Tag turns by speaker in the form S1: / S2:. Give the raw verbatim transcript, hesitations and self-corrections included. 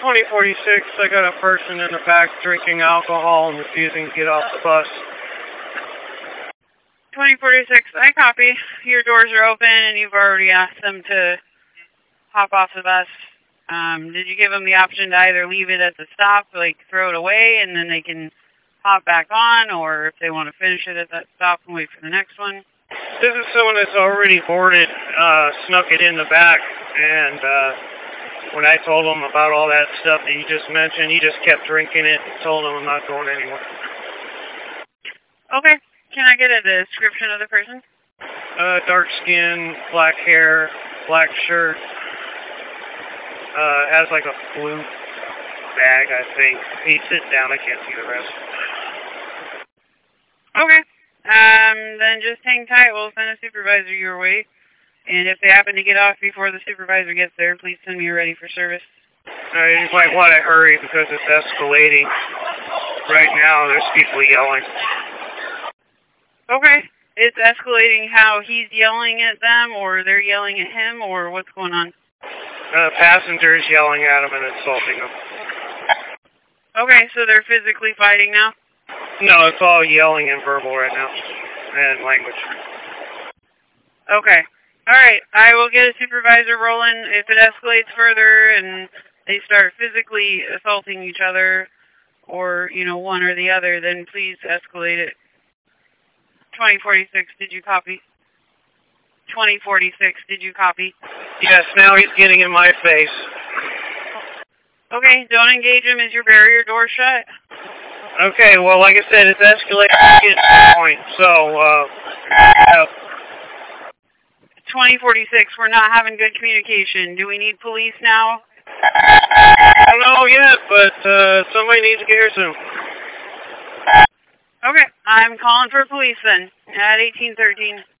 S1: twenty forty-six, I got a person in the back drinking alcohol and refusing to get off the bus.
S2: twenty forty-six, I copy. Your doors are open and you've already asked them to hop off the bus. Um, did you give them the option to either leave it at the stop, like throw it away, and then they can hop back on, or if they want to finish it at that stop and wait for the next one?
S1: This is someone that's already boarded, uh, snuck it in the back, and uh, when I told him about all that stuff that you just mentioned, he just kept drinking it and told him I'm not going anywhere.
S2: Okay. Can I get a description of the person?
S1: Uh, dark skin, black hair, black shirt. Uh, has like a blue bag, I think. He sits down, I can't see the rest.
S2: Okay. Um, then just hang tight. We'll send a supervisor your way. And if they happen to get off before the supervisor gets there, please send me ready for service.
S1: Uh, you might want to hurry because it's escalating. Right now, there's people yelling.
S2: Okay. It's escalating how he's yelling at them, or they're yelling at him, or what's going on?
S1: Uh, passengers yelling at him and insulting him.
S2: Okay, so they're physically fighting now?
S1: No, it's all yelling and verbal right now. And language.
S2: Okay. Alright, I will get a supervisor rolling. If it escalates further and they start physically assaulting each other, or, you know, one or the other, then please escalate it. twenty forty-six, did you copy? twenty forty-six, did you copy?
S1: Yes, now he's getting in my face.
S2: Okay, don't engage him. Is your barrier door shut?
S1: Okay, well, like I said, it's escalating to this point, so, uh... uh
S2: twenty forty-six, we're not having good communication. Do we need police now?
S1: I don't know yet, but, uh, somebody needs to get here soon.
S2: Okay, I'm calling for police then, at eighteen thirteen.